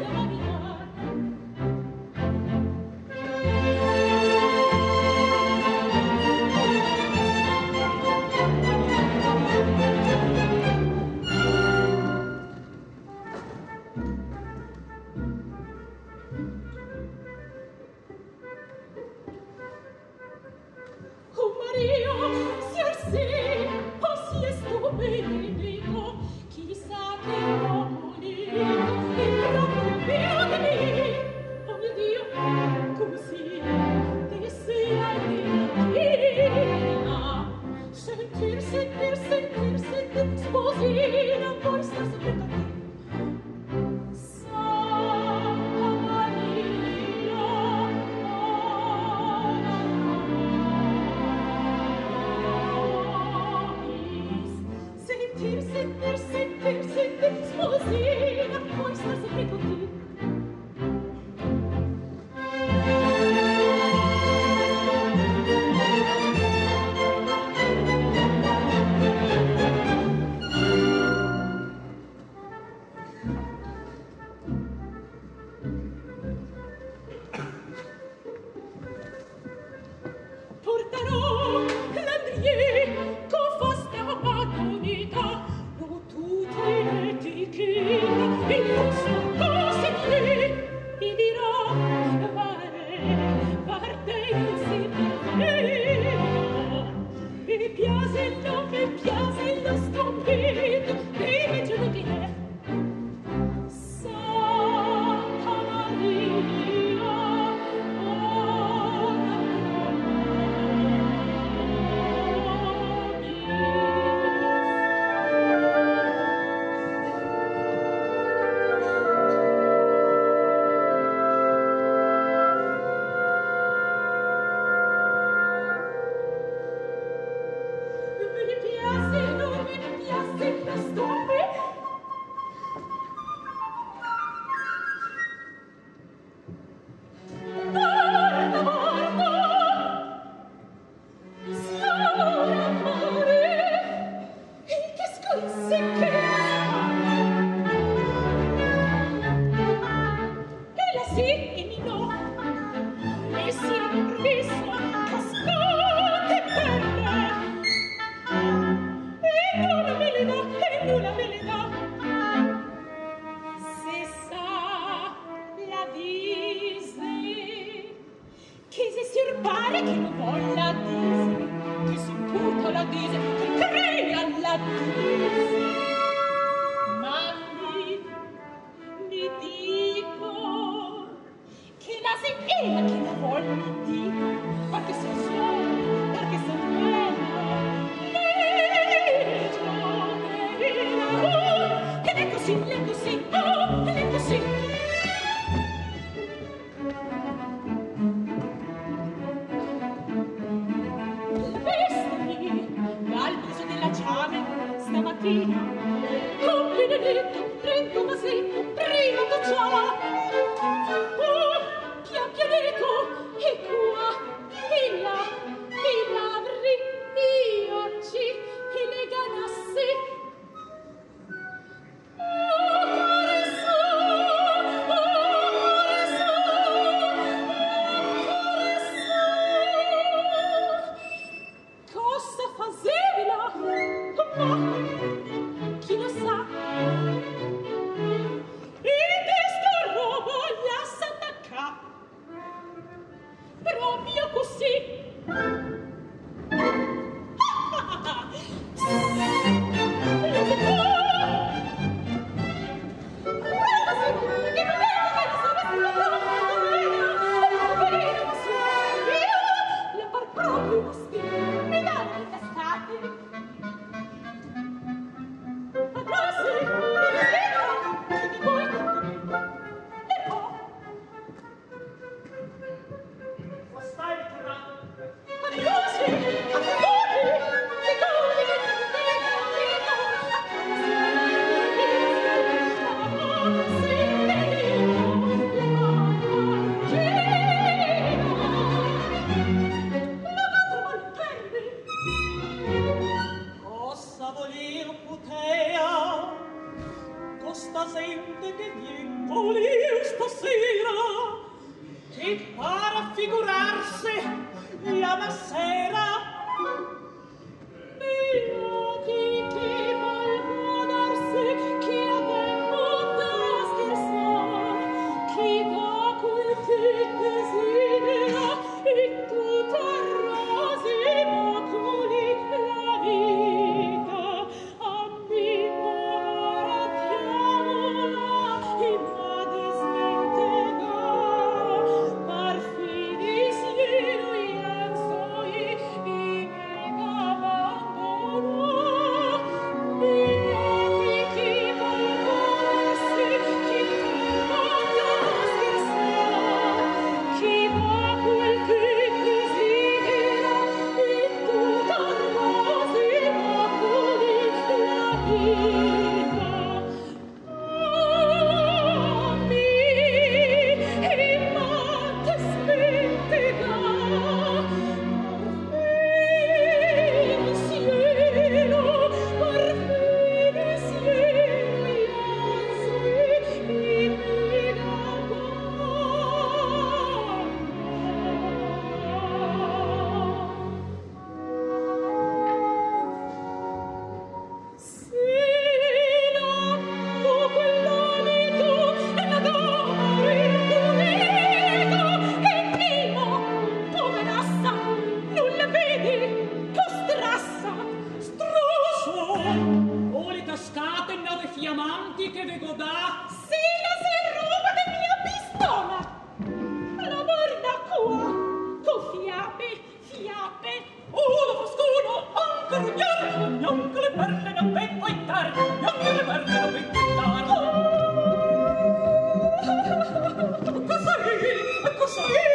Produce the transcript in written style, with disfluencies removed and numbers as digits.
Santa stasera. Ti pare figurarsi la massera? Beati chi vuol guardarsi, chi ha tempo da scherzar, chi va quel che desidera e tutta rosima coli la vita. Ambimora pianola e vade smentega, par finis iero ienzoi e mega abbandono. Beati chi vuol godersi, chi tempo da scherzar, chi va quel che desidera e tutta rosima coli la vita. Ammi e mate smentega, parfine cielo, parfine cielo, ianzi e mega Sera, tu quell'alito e l'adoro il funeto, che primo, poverassa, non la vedi, postrassa, stroso, o le tascate nove fiammanti che vego da, sì, la serruga de mia pistola, la guarda qua, con fiabe, lo foscono, anche rugnare, neanche le perle non vengo in tar, neanche le perle non vengo in tar. Cos'è?